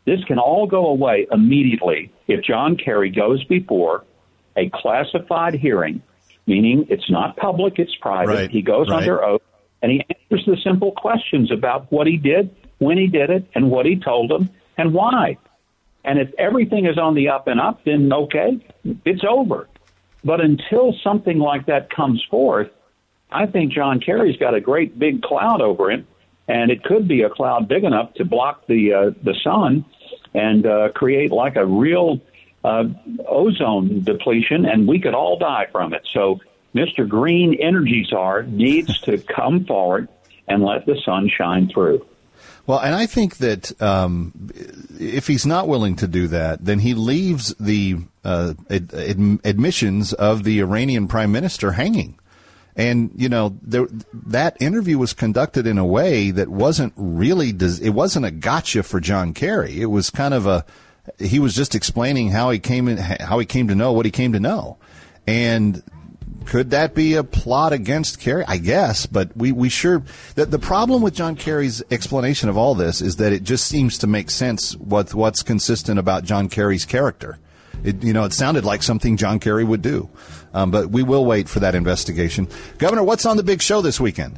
This can all go away immediately if John Kerry goes before a classified hearing, meaning it's not public, it's private. Right, he goes right. under oath, and he answers the simple questions about what he did, when he did it, and what he told them, and why. And if everything is on the up and up, then okay, it's over. But until something like that comes forth, I think John Kerry's got a great big cloud over him, and it could be a cloud big enough to block the uh, the sun and uh, create like a real uh, ozone depletion, and we could all die from it. So Mister Green Energy Czar needs to come forward and let the sun shine through. Well, and I think that um, if he's not willing to do that, then he leaves the uh, ad- ad- admissions of the Iranian prime minister hanging. And, you know, there, that interview was conducted in a way that wasn't really, des- it wasn't a gotcha for John Kerry. It was kind of a, he was just explaining how he came in, how he came to know what he came to know. And could that be a plot against Kerry? I guess, but we, we sure that the problem with John Kerry's explanation of all this is that it just seems to make sense with what's consistent about John Kerry's character. It, you know, it sounded like something John Kerry would do, um, but we will wait for that investigation. Governor, what's on the big show this weekend?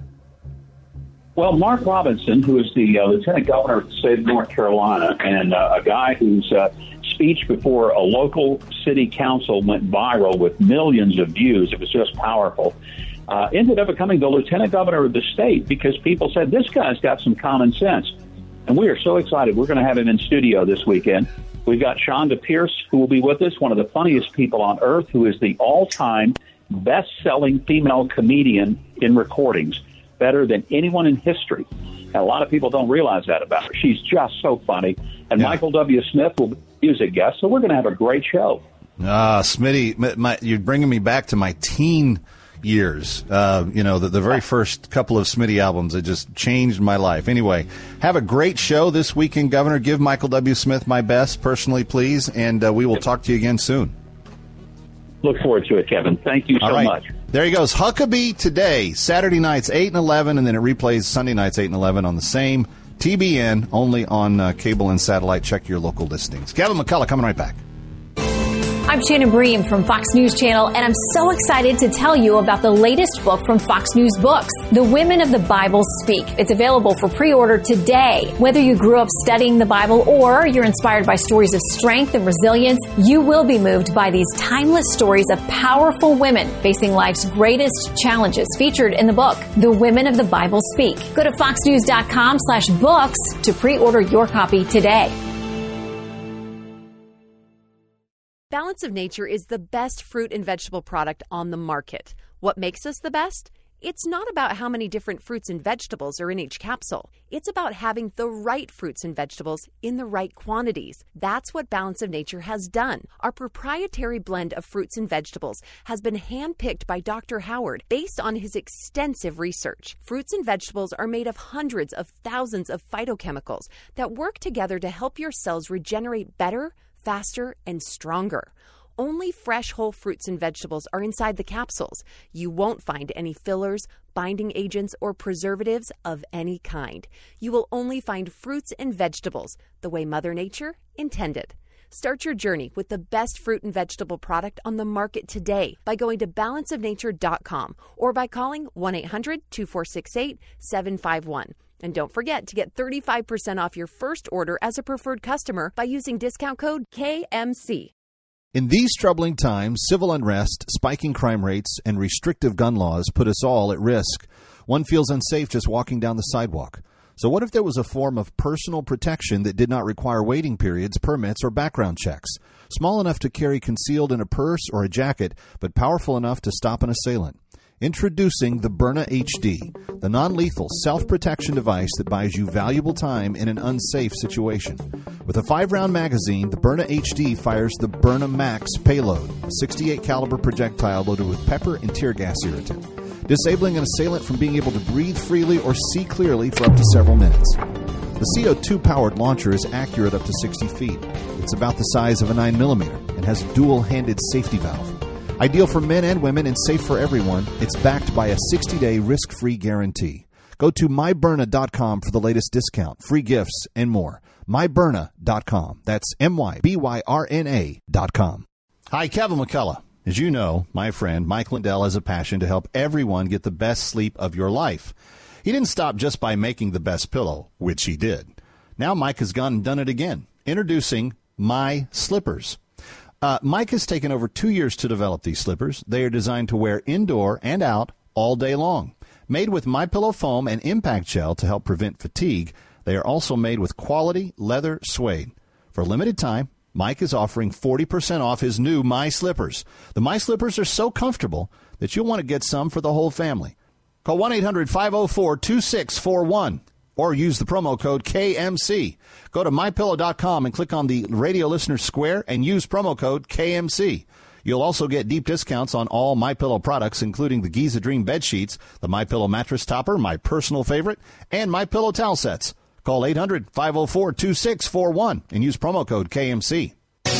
Well, Mark Robinson, who is the uh, Lieutenant Governor of the state of North Carolina, and uh, a guy whose uh, speech before a local city council went viral with millions of views, it was just powerful, uh, ended up becoming the Lieutenant Governor of the state because people said, this guy's got some common sense. And we are so excited. We're going to have him in studio this weekend. We've got Shonda Pierce, who will be with us, one of the funniest people on earth, who is the all-time best-selling female comedian in recordings, better than anyone in history. And a lot of people don't realize that about her. She's just so funny. And yeah. Michael W. Smith will be a music guest, so we're going to have a great show. Ah, Smitty, my, my, you're bringing me back to my teen years. Uh, you know, the, the very first couple of Smitty albums that just changed my life. Anyway, have a great show this weekend, Governor. Give Michael W. Smith my best personally, please, and uh, we will talk to you again soon. Look forward to it, Kevin. Thank you so All right. much. There he goes. Huckabee today, Saturday nights eight and eleven, and then it replays Sunday nights eight and eleven on the same T B N, only on uh, cable and satellite. Check your local listings. Kevin McCullough coming right back. I'm Shannon Bream from Fox News Channel, and I'm so excited to tell you about the latest book from Fox News Books, The Women of the Bible Speak. It's available for pre-order today. Whether you grew up studying the Bible or you're inspired by stories of strength and resilience, you will be moved by these timeless stories of powerful women facing life's greatest challenges featured in the book, The Women of the Bible Speak. Go to foxnews.com slash books to pre-order your copy today. Balance of Nature is the best fruit and vegetable product on the market. What makes us the best? It's not about how many different fruits and vegetables are in each capsule. It's about having the right fruits and vegetables in the right quantities. That's what Balance of Nature has done. Our proprietary blend of fruits and vegetables has been handpicked by Doctor Howard based on his extensive research. Fruits and vegetables are made of hundreds of thousands of phytochemicals that work together to help your cells regenerate better, faster, and stronger. Only fresh whole fruits and vegetables are inside the capsules. You won't find any fillers, binding agents, or preservatives of any kind. You will only find fruits and vegetables the way Mother Nature intended. Start your journey with the best fruit and vegetable product on the market today by going to balance of nature dot com or by calling one eight hundred two four six eight seven five one. And don't forget to get thirty-five percent off your first order as a preferred customer by using discount code K M C. In these troubling times, civil unrest, spiking crime rates, and restrictive gun laws put us all at risk. One feels unsafe just walking down the sidewalk. So what if there was a form of personal protection that did not require waiting periods, permits, or background checks? Small enough to carry concealed in a purse or a jacket, but powerful enough to stop an assailant. Introducing the Byrna H D, the non-lethal self-protection device that buys you valuable time in an unsafe situation. With a five-round magazine, the Byrna H D fires the Byrna Max payload, a sixty-eight caliber projectile loaded with pepper and tear gas irritant, disabling an assailant from being able to breathe freely or see clearly for up to several minutes. The C O two powered launcher is accurate up to sixty feet. It's about the size of a nine millimeter and has a dual-handed safety valve. Ideal for men and women and safe for everyone, it's backed by a sixty-day risk-free guarantee. Go to my burna dot com for the latest discount, free gifts, and more. my burna dot com. That's M Y B Y R N A dot com. Hi, Kevin McCullough. As you know, my friend Mike Lindell has a passion to help everyone get the best sleep of your life. He didn't stop just by making the best pillow, which he did. Now Mike has gone and done it again. Introducing My Slippers. Uh, Mike has taken over two years to develop these slippers. They are designed to wear indoor and out all day long. Made with MyPillow foam and impact gel to help prevent fatigue, they are also made with quality leather suede. For a limited time, Mike is offering forty percent off his new My Slippers. The My Slippers are so comfortable that you'll want to get some for the whole family. Call one eight hundred five oh four two six four one or use the promo code K M C. Go to my pillow dot com and click on the radio listener square and use promo code K M C. You'll also get deep discounts on all MyPillow products, including the Giza Dream bed sheets, the MyPillow mattress topper, my personal favorite, and MyPillow towel sets. Call eight hundred five oh four two six four one and use promo code K M C.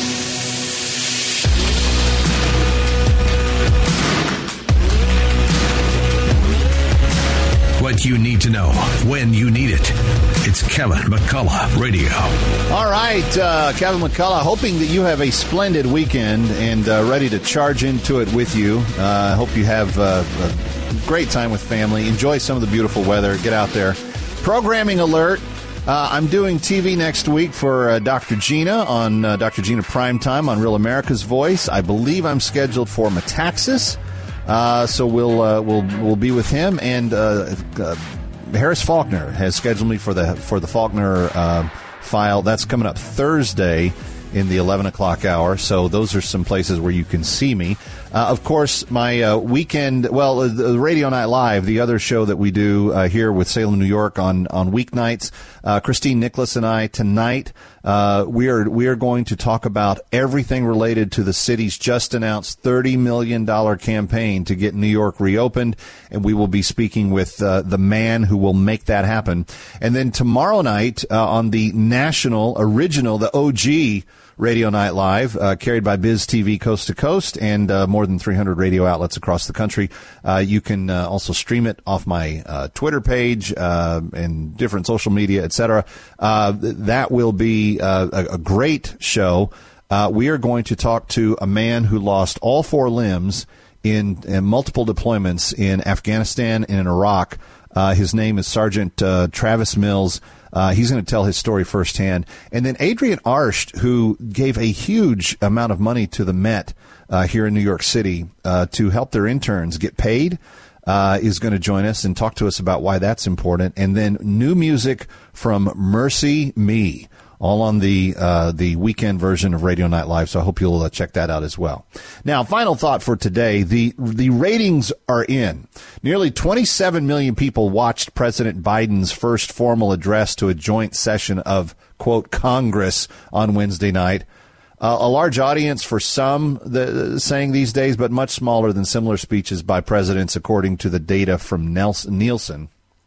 What you need to know when you need it. It's Kevin McCullough Radio. All right, uh, Kevin McCullough, hoping that you have a splendid weekend and uh, ready to charge into it with you. I uh, hope you have uh, a great time with family. Enjoy some of the beautiful weather. Get out there. Programming alert. Uh, I'm doing T V next week for uh, Doctor Gina on uh, Doctor Gina Primetime on Real America's Voice. I believe I'm scheduled for Metaxas. Uh, so we'll uh, we'll we'll be with him, and uh, uh, Harris Faulkner has scheduled me for the for the Faulkner uh, file. That's coming up Thursday in the eleven o'clock hour. So those are some places where you can see me. Uh, of course, my uh, weekend, well, uh, the Radio Night Live, the other show that we do uh, here with Salem, New York on, on weeknights. Uh, Christine Nicholas and I tonight, uh, we are, we are going to talk about everything related to the city's just announced thirty million dollars campaign to get New York reopened. And we will be speaking with uh, the man who will make that happen. And then tomorrow night uh, on the national original, the O G Radio Night Live, uh, carried by Biz T V Coast to Coast and uh, more than three hundred radio outlets across the country. Uh, you can uh, also stream it off my uh, Twitter page uh, and different social media, et cetera. Uh, that will be uh, a, a great show. Uh, we are going to talk to a man who lost all four limbs in, in multiple deployments in Afghanistan and in Iraq. Uh, his name is Sergeant uh, Travis Mills. Uh, he's going to tell his story firsthand. And then Adrian Arsht, who gave a huge amount of money to the Met uh, here in New York City uh, to help their interns get paid, uh, is going to join us and talk to us about why that's important. And then new music from Mercy Me, all on the uh, the weekend version of Radio Night Live. So I hope you'll uh, check that out as well. Now, final thought for today. The the ratings are in. Nearly twenty-seven million people watched President Biden's first formal address to a joint session of, quote, Congress on Wednesday night. Uh, a large audience for some the, saying these days, but much smaller than similar speeches by presidents, according to the data from Nelson, Nielsen.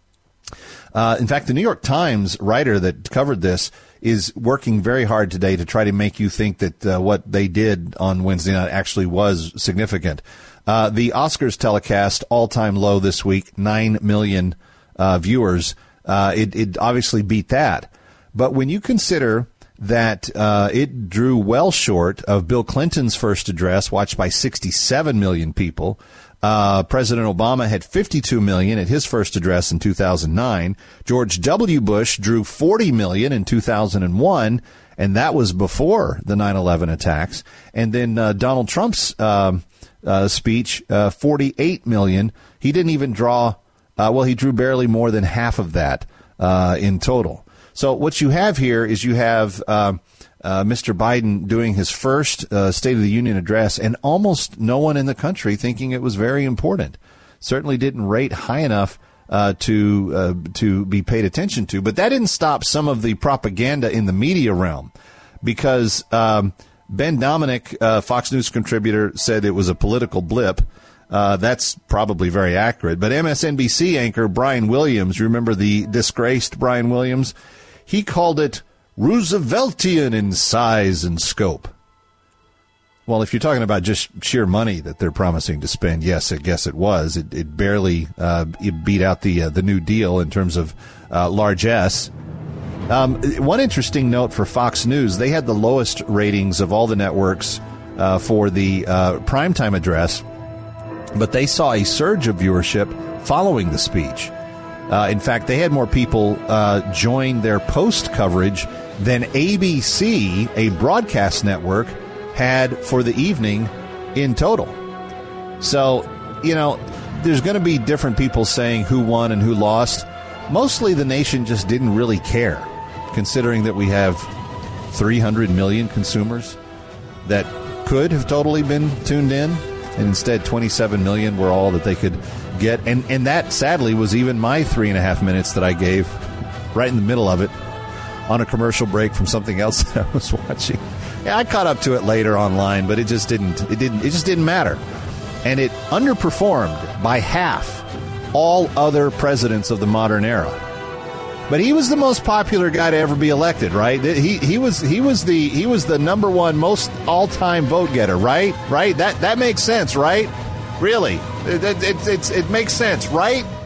Uh, in fact, the New York Times writer that covered this is working very hard today to try to make you think that uh, what they did on Wednesday night actually was significant. Uh, the Oscars telecast, all-time low this week, nine million uh, viewers. Uh, it, it obviously beat that. But when you consider that uh, it drew well short of Bill Clinton's first address, watched by sixty-seven million people, Uh, President Obama had fifty-two million at his first address in two thousand nine. George W. Bush drew forty million in two thousand one, and that was before the nine eleven attacks. And then uh, Donald Trump's uh, uh, speech, uh, forty-eight million. He didn't even draw, uh, well, he drew barely more than half of that uh, in total. So what you have here is you have uh, uh, Mister Biden doing his first uh, State of the Union address, and almost no one in the country thinking it was very important. Certainly didn't rate high enough uh, to uh, to be paid attention to. But that didn't stop some of the propaganda in the media realm, because um, Ben Dominic, uh, Fox News contributor, said it was a political blip. Uh, that's probably very accurate. But M S N B C anchor Brian Williams, you remember the disgraced Brian Williams? He called it Rooseveltian in size and scope. Well, if you're talking about just sheer money that they're promising to spend, yes, I guess it was. It, it barely uh, it beat out the uh, the New Deal in terms of uh, largesse. Um, one interesting note for Fox News, they had the lowest ratings of all the networks uh, for the uh, primetime address, but they saw a surge of viewership following the speech. Uh, in fact, they had more people uh, join their post coverage than A B C, a broadcast network, had for the evening in total. So, you know, there's going to be different people saying who won and who lost. Mostly the nation just didn't really care, considering that we have three hundred million consumers that could have totally been tuned in, and instead twenty-seven million were all that they could get. And, and that, sadly, was even my three and a half minutes that I gave right in the middle of it on a commercial break from something else that I was watching. Yeah, I caught up to it later online, but it just didn't. It didn't. It just didn't matter, and it underperformed by half all other presidents of the modern era. But he was the most popular guy to ever be elected, right? He he was he was the he was the number one most all-time vote getter, right? Right? That that makes sense, right? Really, it it it, it, it makes sense, right?